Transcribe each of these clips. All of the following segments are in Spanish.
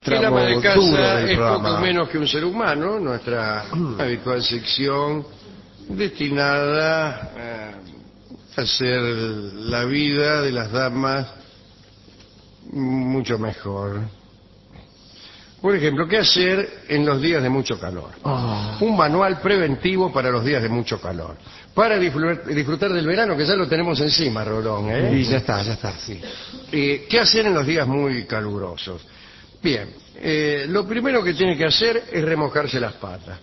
El ama de tramo duro casa del es programa. poco menos que un ser humano, nuestra habitual sección destinada a hacer la vida de las damas mucho mejor. Por ejemplo, ¿qué hacer en los días de mucho calor? Un manual preventivo para los días de mucho calor. Para disfrutar del verano, que ya lo tenemos encima, Rolón, ¿eh? Sí, ya está, sí. ¿Qué hacer en los días muy calurosos? Bien, lo primero que tiene que hacer es remojarse las patas.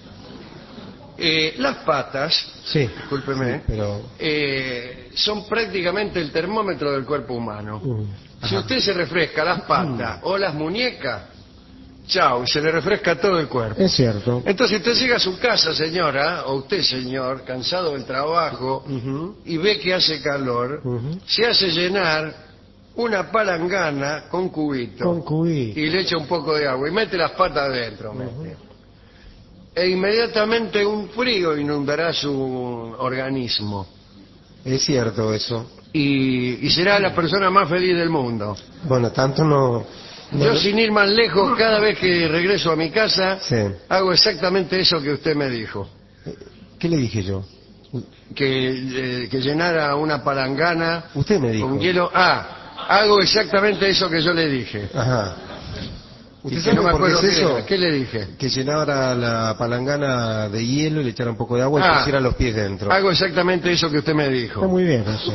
Las patas, Sí, discúlpeme, sí, pero... son prácticamente el termómetro del cuerpo humano. Si Ajá. usted se refresca las patas o las muñecas, chau, se le refresca todo el cuerpo. Es cierto. Entonces usted llega a su casa, señora, o usted, señor, cansado del trabajo, y ve que hace calor, se hace llenar una palangana con cubito. Con cubito. Y le echa un poco de agua y mete las patas adentro. E inmediatamente un frío inundará su organismo. Es cierto eso. Y será la persona más feliz del mundo. Bueno, tanto no... Yo, sin ir más lejos, cada vez que regreso a mi casa, Sí. hago exactamente eso que usted me dijo. ¿Qué le dije yo? Que llenara una palangana Usted me dijo. con hielo. Hago exactamente eso que yo le dije. Ajá. ¿Usted Y que sabe no me por qué acuerdo es eso? ¿Qué le dije? Que llenara la palangana de hielo y le echara un poco de agua y pusiera los pies dentro. Hago exactamente eso que usted me dijo. Está muy bien eso.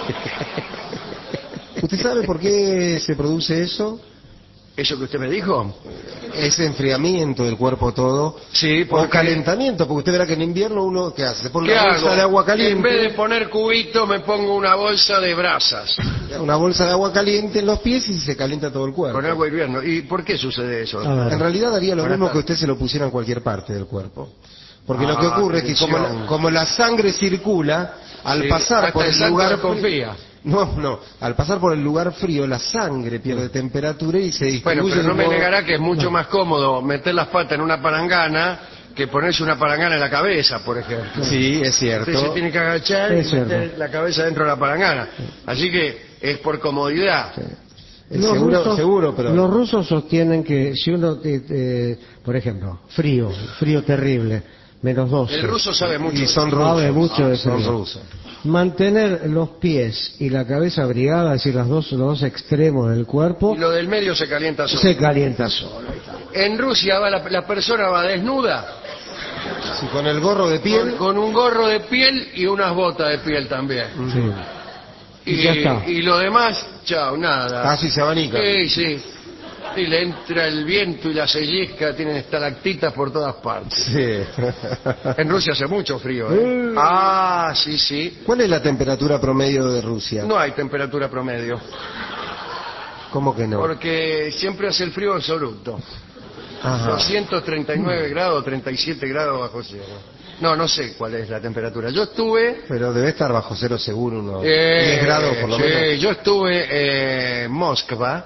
¿Usted sabe por qué se produce eso? ¿Eso que usted me dijo? Ese enfriamiento del cuerpo todo. Sí, O porque... calentamiento, porque usted verá que en invierno uno, ¿qué hace? Se pone ¿Qué una bolsa hago? de agua caliente. En vez de poner cubito, me pongo una bolsa de brasas. Una bolsa de agua caliente en los pies y se calienta todo el cuerpo. Con agua hirviendo. ¿Y por qué sucede eso? En realidad daría lo Buenas mismo que tardes. usted se lo pusiera en cualquier parte del cuerpo. Porque lo que ocurre es que atención. como la sangre circula, al Sí, pasar hasta por el el santo lugar desconfía. No, al pasar por el lugar frío, la sangre pierde temperatura y se distribuye. Bueno, pero de no un me modo- negará que es mucho No. más cómodo meter las patas en una palangana que ponerse una palangana en la cabeza, por ejemplo. Sí, es cierto. Usted se tiene que agachar Es y meter cierto. la cabeza dentro de la palangana. Así que es por comodidad. Seguro, pero... Los rusos sostienen que si uno, por ejemplo, frío terrible, -12. El ruso sabe mucho. Y son Sabe rusos. mucho de Son frío. rusos. Mantener los pies y la cabeza abrigada, es decir, los dos extremos del cuerpo, Y lo del medio se calienta solo. se calienta solo. En Rusia la persona va desnuda, Sí, con el gorro de piel. con un gorro de piel y unas botas de piel también. Sí. Y ya está. Y lo demás, chao, nada. Casi se abanica. Sí. Y le entra el viento y la sellizca, tienen estalactitas por todas partes. Sí. En Rusia hace mucho frío, ¿eh? Sí. ¿Cuál es la temperatura promedio de Rusia? No hay temperatura promedio, ¿Cómo que no? porque siempre hace el frío absoluto. Ajá. 239 grados, 37 grados bajo cero. No sé cuál es la temperatura. Yo estuve... Pero debe estar bajo cero seguro, unos 10 grados por lo menos. Yo estuve en Moskva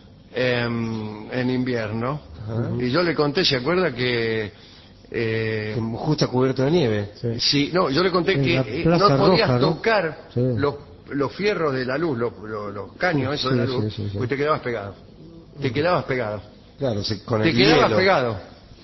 en invierno. Y yo le conté, ¿se acuerda que... Justo cubierto de nieve. Sí, no, yo le conté En la que Plaza no podías Roja, ¿no? tocar Sí. los fierros de la luz, los caños esos de la luz, sí. porque te quedabas pegado. Te quedabas pegado. Claro, con Te el quedabas hielo. pegado.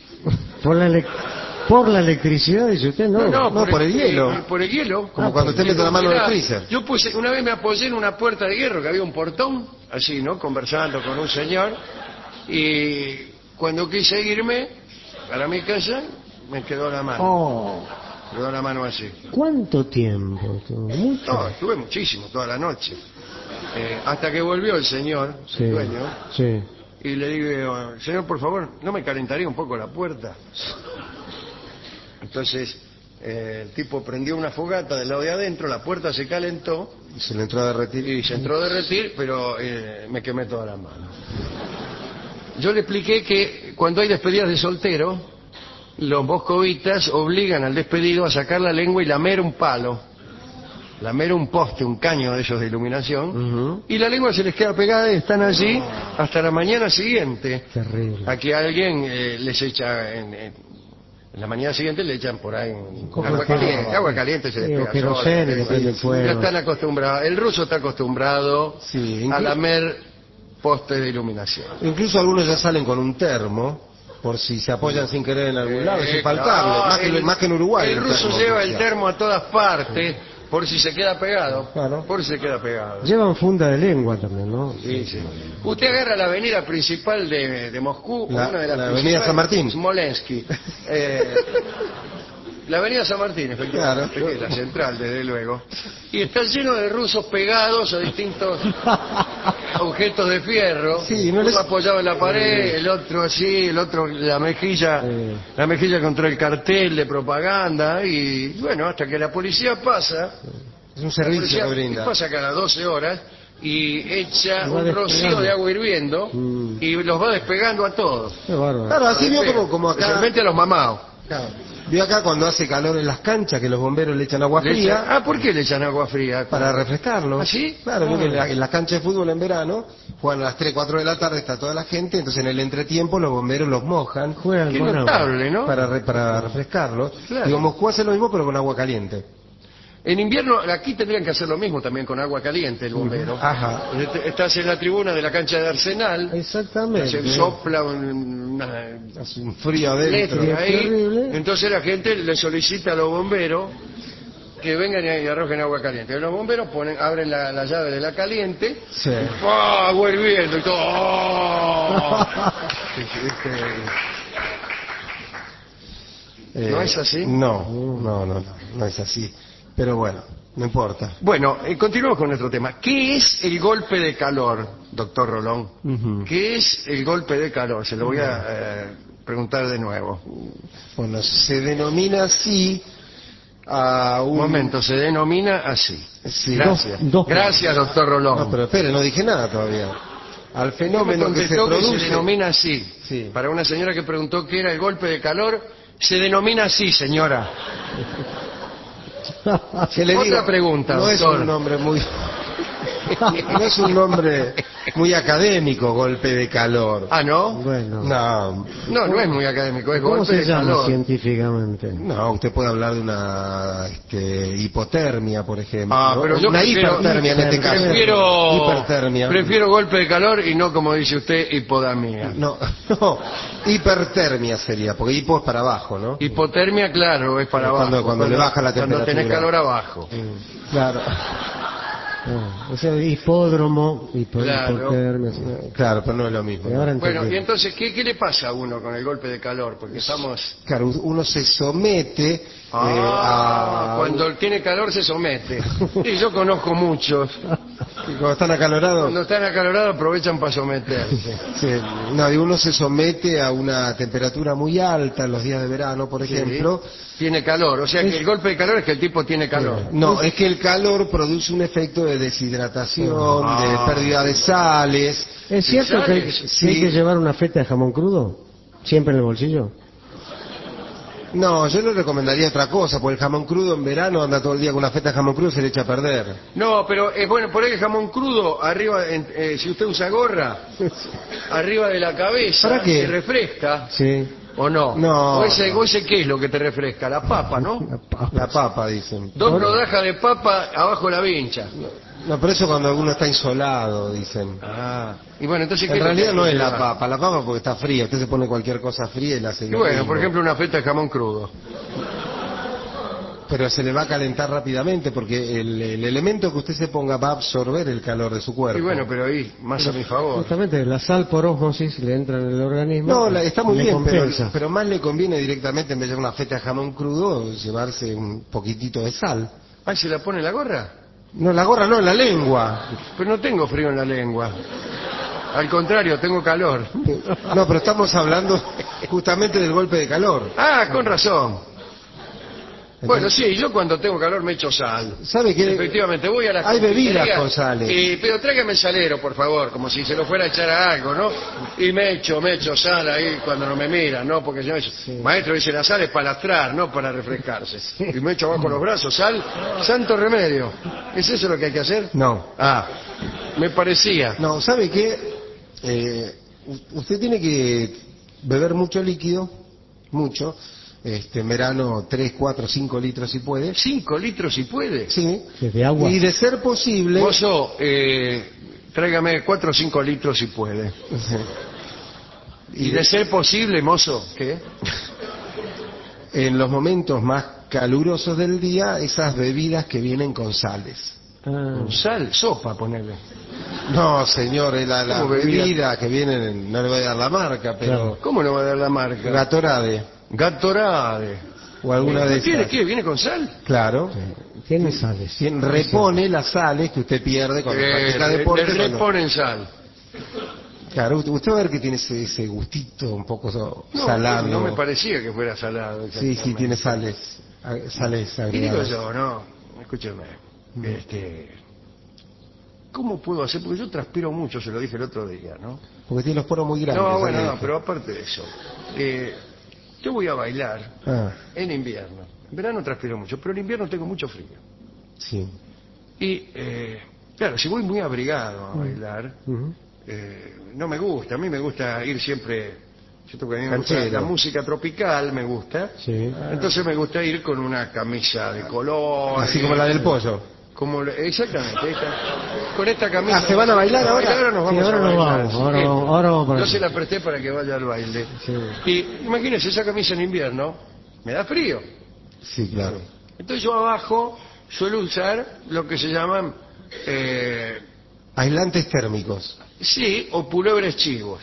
Por la electricidad, dice usted, ¿no? No, por el hielo. Por el hielo. Como cuando usted mete la mano en el freezer. Yo una vez me apoyé en una puerta de hierro, que había un portón, así, ¿no? Conversando con un señor. Y cuando quise irme para mi casa, me quedó la mano. Oh, Me quedó la mano así. ¿cuánto tiempo? Mucho. No, estuve muchísimo, toda la noche. Hasta que volvió el señor, Sí. el dueño, Sí. y le digo, señor, por favor, ¿no me calentaría un poco la puerta? Entonces, el tipo prendió una fogata del lado de adentro, la puerta se calentó, Y se le entró a derretir. y se entró a derretir, pero me quemé toda la mano. Yo le expliqué que cuando hay despedidas de soltero, los moscovitas obligan al despedido a sacar la lengua y lamer un palo, lamer un poste, un caño de esos de iluminación, y la lengua se les queda pegada y están allí hasta la mañana siguiente. Terrible. A que alguien les echa, en la mañana siguiente le echan por ahí agua caliente se Sí, despega o queroseno, sola. y le prende el fuego. Ya están acostumbrados. El ruso está acostumbrado Sí, a lamer postes de iluminación. Incluso algunos ya salen con un termo, por si se apoyan sin querer en algún lado, es infaltable, Claro, más que en Uruguay. El ruso termo lleva el oficial. termo a todas partes, por si se queda pegado. Claro. Por si se queda pegado. Llevan funda de lengua también, ¿no? Sí, sí. Usted agarra la avenida principal de Moscú, La- una de las la avenida principales, San Martín. Smolensky. La avenida San Martín, efectivamente, Claro. que es la central, desde luego. Y está lleno de rusos pegados a distintos objetos de fierro. Sí, no Uno les- apoyado en la pared, el otro así, el otro la mejilla contra el cartel de propaganda. Y bueno, hasta que la policía pasa, Es un la servicio policía que brinda. pasa cada 12 horas y echa Y va un rocío despegando. de agua hirviendo y los va despegando a todos. Qué bárbaro. Claro, así vio como acá. Especialmente a los mamados. Claro. Vio acá cuando hace calor en las canchas que los bomberos le echan agua Le fría echan- ¿por qué le echan agua fría? para refrescarlo. ¿Ah, sí? Claro, porque en las canchas de fútbol en verano juegan a las 3, 4 de la tarde, está toda la gente, entonces en el entretiempo los bomberos los mojan Juegan Qué con agua. notable, ¿no? para refrescarlos. Claro. Digo, Moscú hace lo mismo pero con agua caliente. En invierno, aquí tendrían que hacer lo mismo también con agua caliente el bombero. Ajá. Estás en la tribuna de la cancha de Arsenal, Exactamente. se sopla una Hace un frío adentro. letra ahí, terrible. entonces la gente le solicita a los bomberos que vengan y arrojen agua caliente. Los bomberos abren la llave de la caliente, Sí. y ¡pah! Agua hirviendo y todo. ¡Oh! ¿No es así? No es así. Pero bueno, no importa. Bueno, continuamos con nuestro tema. ¿Qué es el golpe de calor, doctor Rolón? Ujú. ¿Qué es el golpe de calor? Se lo voy a preguntar de nuevo. Bueno, se denomina así a Un un... momento, se denomina así. Sí. Gracias. Dos- Gracias, doctor Rolón. No, pero espere, no dije nada todavía. Al Usted me fenómeno que se contestó que produce... se denomina así. Sí. Para una señora que preguntó qué era el golpe de calor, se denomina así, señora. Que le Otra digo, pregunta, no es doctor. un nombre muy... no es un nombre muy académico, golpe de calor. Ah, ¿no? Bueno. No, No es muy académico, es ¿Cómo golpe se de llama calor. científicamente? no, usted puede hablar de una hipotermia, por ejemplo. Ah, pero yo una prefiero- hipertermia en este caso. Hipertermia. Prefiero golpe de calor y no, como dice usted, hipodamia. No, hipertermia sería, porque hipo es para abajo, ¿no? Hipotermia, claro, es para Cuando- abajo. cuando le baja la Cuando tenés temperatura. calor abajo. Claro. O sea, hipódromo, Claro. hipotermia. Sí. Claro, pero no es lo mismo. Y ahora Bueno, entendí. y entonces, ¿qué le pasa a uno con el golpe de calor? Porque estamos... Claro, uno se somete a... cuando tiene calor se somete. Y yo conozco muchos. Cuando están acalorados... Cuando están acalorados aprovechan para someterse. Sí, no, y uno se somete a una temperatura muy alta en los días de verano, por ejemplo. Tiene calor, o sea que el golpe de calor es que el tipo tiene calor. No, es que el calor produce un efecto de deshidratación, de pérdida de sales. ¿Es cierto que hay, ¿Sales? que hay que llevar una feta de jamón crudo? ¿Siempre en el bolsillo? No, yo le recomendaría otra cosa, porque el jamón crudo en verano anda todo el día con una feta de jamón crudo, se le echa a perder. No, pero es bueno, por ahí el jamón crudo, arriba, si usted usa gorra, arriba de la cabeza, ¿Para qué? se refresca, Sí. ¿o no? No, ¿O ese qué es lo que te refresca? La papa, ¿no? La papa, dicen. Dos rodajas de papa abajo la vincha. No, pero eso cuando uno está insolado, dicen. Ah, y bueno, entonces... En ¿qué realidad no es la llevar? papa porque está fría. Usted se pone cualquier cosa fría y la hace Y lo bueno, mismo. por ejemplo, una feta de jamón crudo. Pero se le va a calentar rápidamente porque el elemento que usted se ponga va a absorber el calor de su cuerpo. Y bueno, pero ahí, más a mi favor. Justamente la sal por ósmosis le entra en el organismo. No, está muy le bien, compensa. pero más le conviene directamente en vez de una feta de jamón crudo llevarse un poquitito de sal. Ah, ¿se la pone en la gorra? No, la gorra no, en la lengua. Pero no tengo frío en la lengua. Al contrario, tengo calor. No, pero estamos hablando justamente del golpe de calor. Ah, con razón. Bueno, sí, yo cuando tengo calor me echo sal. ¿Sabe qué? Efectivamente, voy a la Hay bebidas confitería, con sales. pero tráigame el salero, por favor, como si se lo fuera a echar a algo, ¿no? Y me echo sal ahí cuando no me miran, ¿no? Porque yo maestro dice, la sal es para lastrar, no para refrescarse. Y me echo abajo los brazos, sal, santo remedio. ¿Es eso lo que hay que hacer? No. Ah, me parecía. No, ¿sabe qué? Usted tiene que beber mucho líquido, mucho. En verano 3, 4, 5 litros si puede. 5 litros si puede. Sí. ¿De agua? Y de ser posible... Mozo, Tráigame 4 o 5 litros si puede. Y de ser posible, mozo, ¿qué? En los momentos más calurosos del día, esas bebidas que vienen con sales. Con sal, sopa, ponele. No, señor, es la ¿Cómo bebida? bebida que vienen, no le voy a dar la marca, pero ¿Cómo no va a dar la marca? Gatorade Gatorade. o alguna de ¿Tiene esas. qué? ¿Viene con sal? Claro. Tiene sales. Repone las sales que usted pierde cuando practica deporte. Le cuando- reponen sal. Claro, usted va a ver que tiene ese gustito un poco No, salado. no me parecía que fuera salado. Sí, sí, exactamente. tiene sales Y digo agregadas. yo, no, escúcheme, ¿cómo puedo hacer? Porque yo transpiro mucho, se lo dije el otro día, ¿no? Porque tiene los poros muy grandes. No, ya bueno, le no, dije. pero aparte de eso, yo voy a bailar Ah, en invierno. En verano transpiro mucho, pero en invierno tengo mucho frío. sí. Y, claro, si voy muy abrigado a bailar, Ujú. no me gusta. A mí me gusta ir siempre, ¿cierto? Que a mí me gusta Canchero. la música tropical, me gusta. Sí. Entonces me gusta ir con una camisa de color. Así como la del pollo. Exactamente, ahí está. Con esta camisa. Ah, ¿se van a bailar ahora? Ahora nos Sí, vamos ahora a nos bailar. vamos, sí. ahora vamos para Yo allá. se la presté para que vaya al baile. Sí. Y imagínense, esa camisa en invierno me da frío. Sí, claro. Entonces yo abajo suelo usar lo que se llaman, Aislantes térmicos. sí, o pulobres chivos.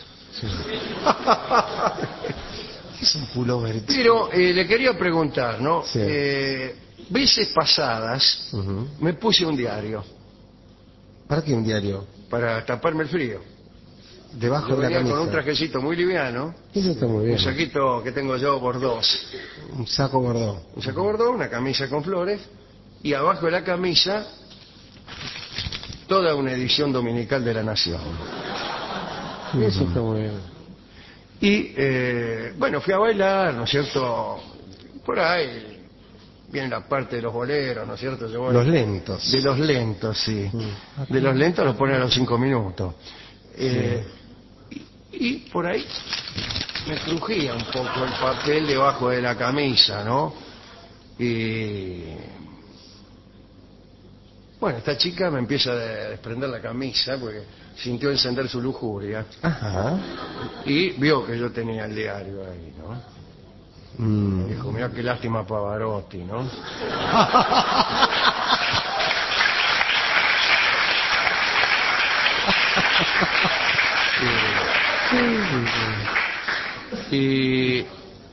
Es un pullover. Pero le quería preguntar, ¿no? Sí. Veces pasadas Ujú. me puse un diario ¿Para qué un diario? para taparme el frío. Debajo Yo de la venía camisa. con un trajecito muy liviano, Eso está muy bien. un saquito que tengo yo bordós, Un saco bordó. un saco bordós, una camisa con flores, y abajo de la camisa toda una edición dominical de La Nación. Eso está muy bien. Y bueno, fui a bailar, ¿no es cierto? Por ahí viene la parte de los boleros, ¿no es cierto? Yo voy- Los lentos. De los lentos, sí. De los lentos los ponen a los 5 minutos. Y por ahí me crujía un poco el papel debajo de la camisa, ¿no? Y bueno, esta chica me empieza a desprender la camisa porque sintió encender su lujuria Ajá. y vio que yo tenía el diario ahí, ¿no? Dijo, mira qué lástima Pavarotti, ¿no? Y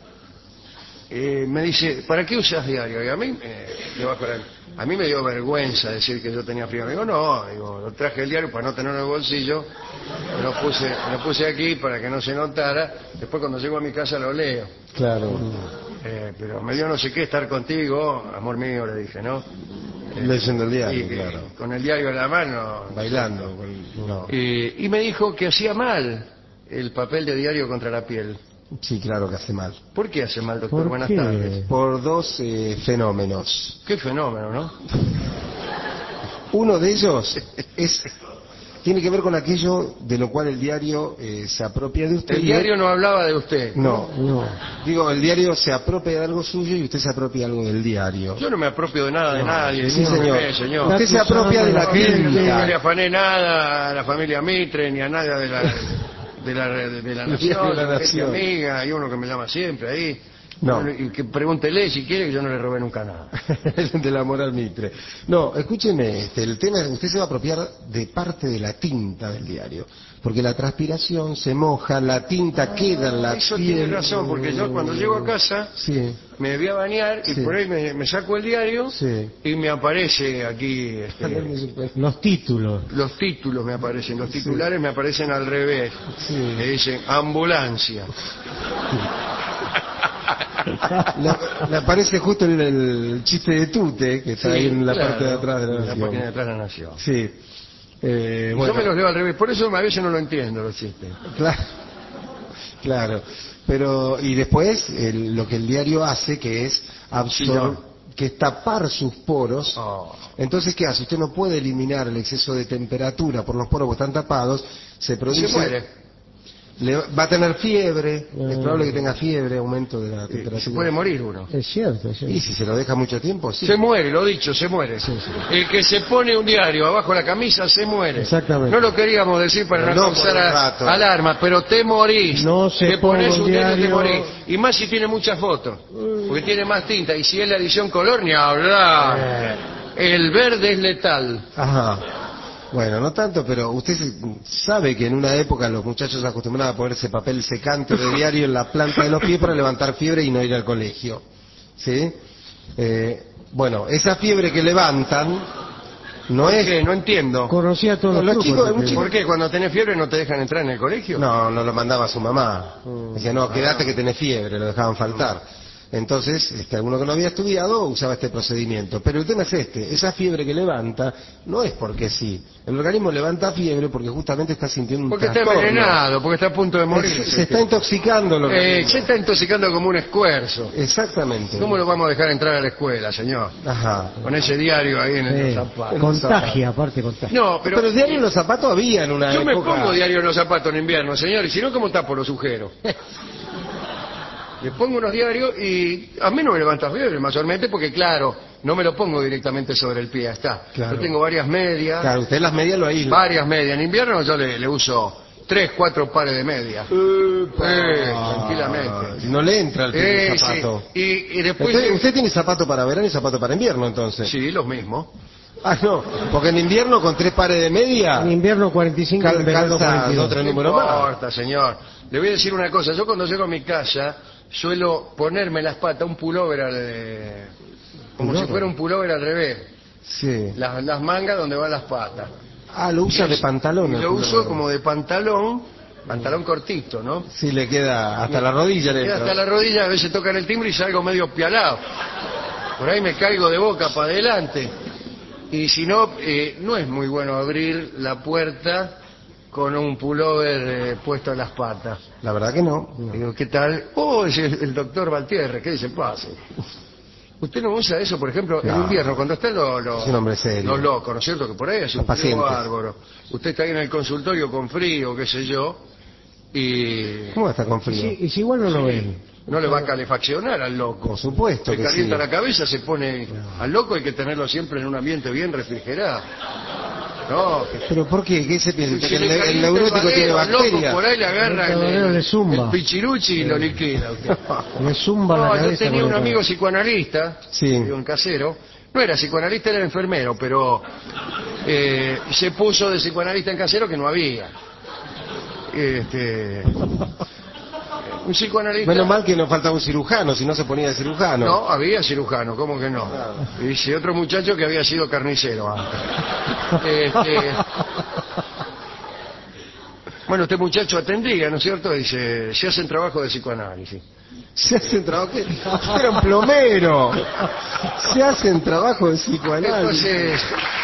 me dice, ¿para qué usas diario? Y a mí, a mí me dio vergüenza decir que yo tenía frío. Digo, no, digo, lo traje el diario para no tenerlo en el bolsillo, lo puse aquí para que no se notara, después cuando llego a mi casa lo leo. Claro. Pero me dio no sé qué estar contigo, amor mío, le dije, ¿no? Leyendo el diario, Y que- claro. con el diario en la mano. Bailando. No. Y me dijo que hacía mal el papel de diario contra la piel. Sí, claro que hace mal. ¿Por qué hace mal, doctor? ¿Por Buenas qué? tardes. Por dos fenómenos. Qué fenómeno, ¿no? Uno de ellos tiene que ver con aquello de lo cual el diario se apropia de usted. El diario no hablaba de usted. No. No. Digo, el diario se apropia de algo suyo y usted se apropia de algo del diario. Yo no me apropio de nada de nadie. Sí, no, señor. señor. Usted se apropia de la Yo no le clínica. afané nada a la familia Mitre, ni a nadie de la nación, De la gente nación. amiga, hay uno que me llama siempre ahí. No. Y que pregúntele si quiere que yo no le robé nunca nada. De la moral Mitre. No, escúcheme, el tema es usted se va a apropiar de parte de la tinta del diario. Porque la transpiración se moja, la tinta queda en la Eso piel. tiene razón, porque yo cuando llego a casa Sí, me voy a bañar y Sí. por ahí me saco el diario sí. y me aparece aquí Los títulos. los títulos me aparecen, los titulares me aparecen al revés, Sí. que dicen ambulancia. Le aparece justo el chiste de Tute, que está ahí en la claro, parte de atrás de la en la nación. página de atrás de la Nación. Sí. Yo Bueno, me los leo al revés, por eso a veces no lo entiendo los chistes. claro, claro. Pero, y después, lo que el diario hace, que es absorber, que es tapar sus poros. Oh. Entonces, ¿qué hace? Usted no puede eliminar el exceso de temperatura por los poros que están tapados, se Se produce... muere. va a tener fiebre, es probable que tenga fiebre, aumento de la Se temperatura. puede morir uno. Es cierto, es cierto. Y si se lo deja mucho tiempo, sí. Se muere, lo dicho, se muere. Sí, sí. El que se pone un diario abajo de la camisa se muere. Exactamente. No lo queríamos decir para Pero no no causar por un rato. alarma, pero te morís. No se te pones ponga un un diario y te diario. morís. Y más si tiene muchas fotos, porque tiene más tinta. Y si es la edición color, ni hablar. El verde es letal. Ajá. Bueno, no tanto, pero usted sabe que en una época los muchachos acostumbraban a ponerse papel secante de diario en la planta de los pies para levantar fiebre y no ir al colegio. ¿Sí? Bueno, esa fiebre que levantan no ¿Por es... qué? No entiendo. Conocía todos No, los los trucos. chicos- un chico- ¿Por qué? Cuando tenés fiebre no te dejan entrar en el colegio. No, no lo mandaba su mamá. Decía, no, quédate que tenés fiebre, lo dejaban faltar. Entonces, alguno que no había estudiado usaba este procedimiento. Pero el tema es esa fiebre que levanta no es porque sí. El organismo levanta fiebre porque justamente está sintiendo un Porque está trastorno. envenenado, porque está a punto de morir. Se está intoxicando el organismo. Se está intoxicando como un escuerzo. Exactamente. ¿Cómo lo vamos a dejar entrar a la escuela, señor? Ajá. Con ese diario ahí en el Sí. zapato. Contagia, aparte contagia. No, Pero, pero diario en los zapatos había en una yo me época. pongo diario en los zapatos en invierno, señor, y si no, ¿cómo tapo los agujeros? Le pongo unos diarios y a mí no me levanta fiebre, mayormente, porque claro, no me lo pongo directamente sobre el pie, está. Claro. Yo tengo varias medias, Claro, usted las medias lo aísla. varias medias. En invierno yo le uso 3, 4 pares de medias. Tranquilamente. No le entra el pie del Sí. zapato. Y después... Usted tiene zapato para verano y zapato para invierno, entonces. Sí, los mismos. Ah, no, porque en invierno con 3 pares de media En invierno 45, en verano calza 42. otro No número más. importa, señor. Le voy a decir una cosa. Yo cuando llego a mi casa suelo ponerme en las patas un pullover como si fuera un pullover al revés. Sí. Las mangas donde van las patas. Ah, lo usa de pantalón. Y el lo pullover. uso como de pantalón cortito, ¿no? Sí, le queda hasta la rodilla. Y hasta la rodilla, a veces tocan el timbre y salgo medio pialado. Por ahí me caigo de boca para adelante. Y si no, no es muy bueno abrir la puerta con un pullover puesto en las patas. La verdad que no. Digo, ¿qué tal? Oh, es el doctor Valtierre, ¿qué dice? Pase. ¿Usted no usa eso, por ejemplo, en No. invierno, cuando están Es un hombre serio. los locos, ¿no es cierto? Que por ahí es un Los frío pacientes. bárbaro. Usted está ahí en el consultorio con frío, qué sé yo, y ¿Cómo está con Y frío? si igual no lo ven. no le va a calefaccionar al loco. Por supuesto Se que sí. calienta la cabeza, se pone... Al loco hay que tenerlo siempre en un ambiente bien refrigerado. No, ¿Pero por qué? ¿Qué se piensa? si ¿Que le calienta el neurótico badeo tiene al loco, bacterias? por ahí le agarra El badeo le zumba. el pichiruchi y lo liquida. Usted. Le zumba la No, yo cabeza. tenía con un el amigo cabello. psicoanalista, Sí. digo, en casero. No era psicoanalista, era enfermero, pero se puso de psicoanalista en casero que no había. Un psicoanalista... Menos mal que nos faltaba un cirujano, si no se ponía de cirujano. No, había cirujano, ¿cómo que no? Y dice otro muchacho que había sido carnicero antes. Bueno, este muchacho atendía, ¿no es cierto? Dice, se hacen trabajo de psicoanálisis. Se hacen trabajo... Era un plomero. Se hacen trabajo de psicoanálisis. Entonces...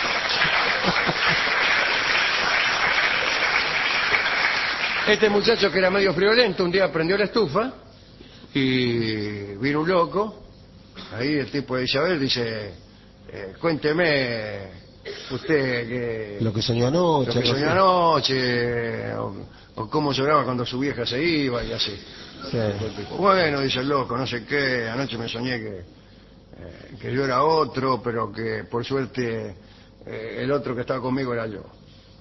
Este muchacho que era medio friolento, un día prendió la estufa y vino un loco. Ahí el tipo de Isabel dice, cuénteme usted que... Lo que soñó Lo anoche. que algo soñó así. anoche, o cómo lloraba cuando su vieja se iba y así. Sí. Bueno, dice el loco, no sé qué, anoche me soñé que yo era otro, pero que por suerte el otro que estaba conmigo era yo.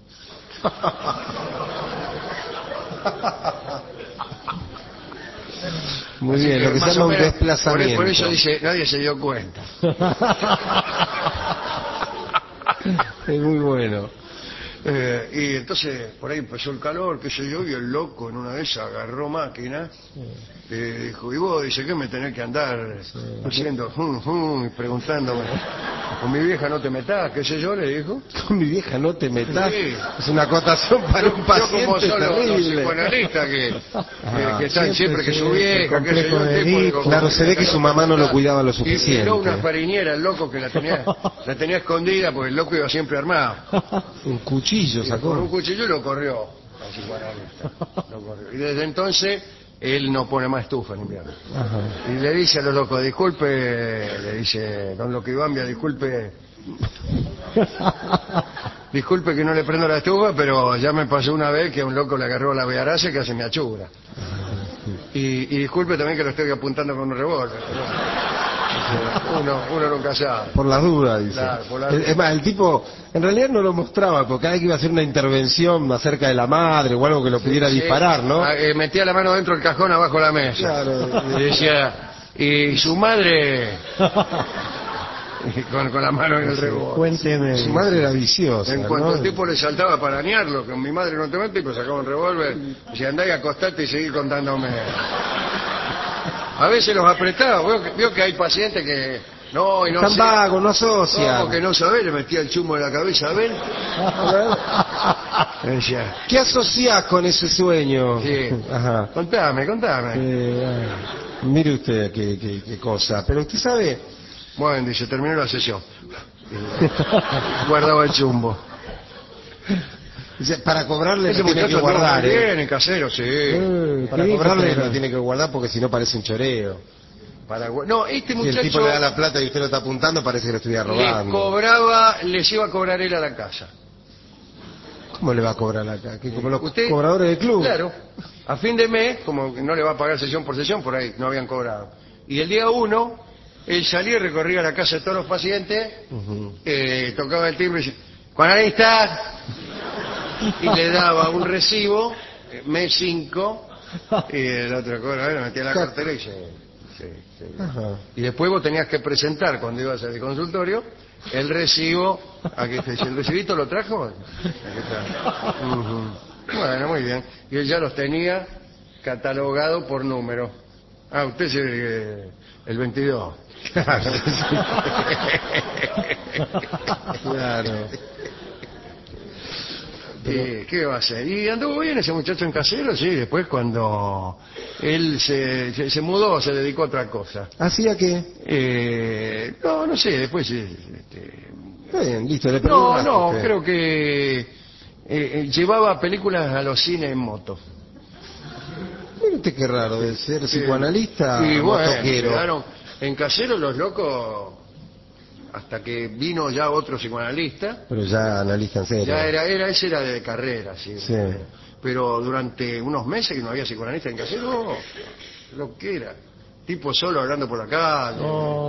Muy bien, lo que se Más llama o un menos, desplazamiento. por eso dice, nadie se dio cuenta. Es muy bueno. Y entonces por ahí empezó el calor, qué sé yo, y el loco en una de esas agarró máquina, dijo, y vos, dice, ¿qué me tenés que andar haciendo? Y preguntándome, con mi vieja no te metás, qué sé yo, le dijo. Con mi vieja no te metas. Sí. Es una acotación para un Yo paciente como son los terrible. psicoanalistas que están siempre que su sí, vieja, el qué sé yo, complejo de el tipo, Edipo. digo, Claro, se ve que su mamá no lo cuidaba lo Y suficiente. tiró una fariniera el loco que la tenía escondida porque el loco iba siempre armado. Un cuchillo Y con un sacó. cuchillo lo corrió al psicoanalista. Lo corrió. Y desde entonces él no pone más estufa en invierno. Ajá. Y le dice a los locos, disculpe, le dice, don Loquibambia, disculpe, disculpe que no le prendo la estufa, pero ya me pasó una vez que a un loco le agarró la vearaza y casi me achura. Y disculpe también que lo estoy apuntando con un revólver. Uno nunca sabe. Por las dudas, dice. Claro, por las Es más, el tipo en realidad no lo mostraba, porque cada vez que iba a hacer una intervención acerca de la madre o algo que lo pidiera disparar, ¿no? Metía la mano dentro del cajón abajo de la mesa. Claro. Y decía, y su madre... con la mano en el revólver. Cuénteme. Su madre era viciosa, En cuanto ¿no? el tipo le saltaba para arañarlo, con mi madre no te mete, pues sacaba un revólver y decía, andá y acostate y seguí contándome. A veces los apretaba, vio que hay pacientes que no, y no Están sé. vagos, no asocian. ¿Cómo que no sabés? Le metía el chumbo en la cabeza a ver. Decía, ¿Qué asociás con ese sueño? sí. Ajá. Contame. Mire usted qué cosa. Pero usted sabe, Bueno, dice, terminó la sesión. Guardaba el chumbo. dice, para cobrarle Ese lo tiene que muchacho guardar, andaba muy bien, en casero, sí. Para ¿qué cobrarle hizo? lo tiene que guardar porque si no parece un choreo. No, este Si el tipo muchacho le da la plata y usted lo está apuntando, parece que lo estuviera robando. les iba a cobrar él a la casa. ¿Cómo le va a cobrar la casa? ¿Como los Usted- cobradores del club? Claro. A fin de mes, como no le va a pagar sesión por sesión, por ahí no habían cobrado. Y el día 1, él salía y recorría la casa de todos los pacientes, Ujú. tocaba el timbre y decía, Juan, ahí está. Y le daba un recibo, mes 5, y el otro cobra, metía la cartera y se... Ajá. Y después vos tenías que presentar, cuando ibas al consultorio, el recibo. Aquí te dice, ¿el recibito lo trajo? Aquí está. Ujú. Bueno, muy bien. Y él ya los tenía catalogado por número. Ah, usted es el 22. Claro. ¿Qué va a hacer? Y anduvo bien ese muchacho en casero, sí. Después cuando él se mudó, se dedicó a otra cosa. ¿Hacía qué? No sé, después... Está bien, listo, le preguntaste. No, creo que llevaba películas a los cines en moto. Mire usted qué raro, de ser psicoanalista Y a bueno, motoquero. quedaron en casero los locos hasta que vino ya otro psicoanalista. Pero ya analista en serio. Ya ese era de carrera, sí. Sí. Pero durante unos meses que no había psicoanalista en casero, lo que era. Tipo solo hablando por la calle.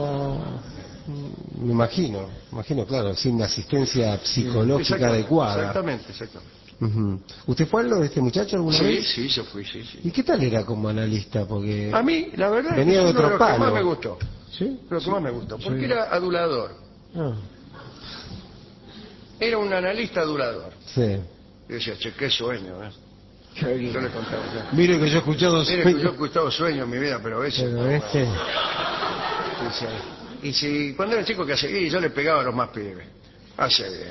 Me imagino, claro, sin asistencia psicológica adecuada. Exactamente. Ujú. ¿Usted fue a lo de este muchacho alguna Sí, vez? sí, yo fui, sí. ¿Y qué tal era como analista? Porque A mí, la verdad, venía de es uno otro de los que palo. más me gustó. ¿Sí? Lo que más me gustó, porque Sí. era adulador. Ah, Era un analista adulador. sí. Y decía, che, qué sueño, ¿eh? Yo le contaba. Mire que yo he escuchado Mire que yo he escuchado sueños en mi vida, pero ese... Pero este... Dice, y si cuando era chico que hacía, y yo le pegaba a los más pibes. Hace bien.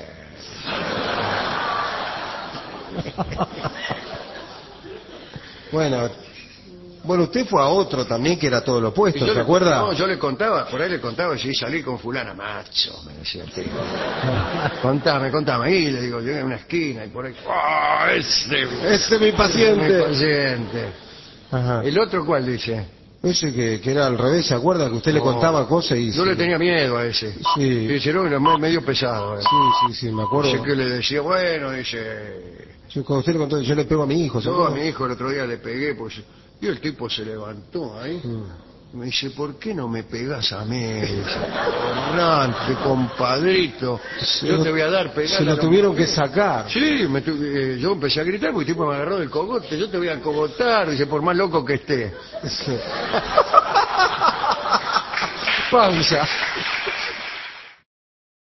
Bueno, usted fue a otro también que era todo lo Y opuesto, yo ¿se acuerda? No, yo le contaba, por ahí le contaba, y sí, salí con fulana, macho, me decía el tipo. Contame. Y le digo, llegué a una esquina y por ahí, ¡oh, ese Ese es mi paciente. mi paciente! Ajá. ¿El otro cuál dice? Ese que era al revés, ¿se acuerda? Que usted le No. contaba cosas y... Yo le tenía miedo a ese. Sí. Y dice, no, era medio pesado. Sí, me acuerdo. Dice que le decía, bueno, dice... Yo, cuando usted le contó, yo le pego a mi hijo, ¿se Yo a acuerda? mi hijo el otro día le pegué, pues, y el tipo se levantó ahí. Y me dice, ¿por qué no me pegas a mí? Dice, Ornante, compadrito, yo te voy a dar pegar. Se lo tuvieron que sacar. Sí, yo empecé a gritar porque el tipo me agarró del cogote, yo te voy a cogotar, dice, por más loco que esté. Sí. Pausa.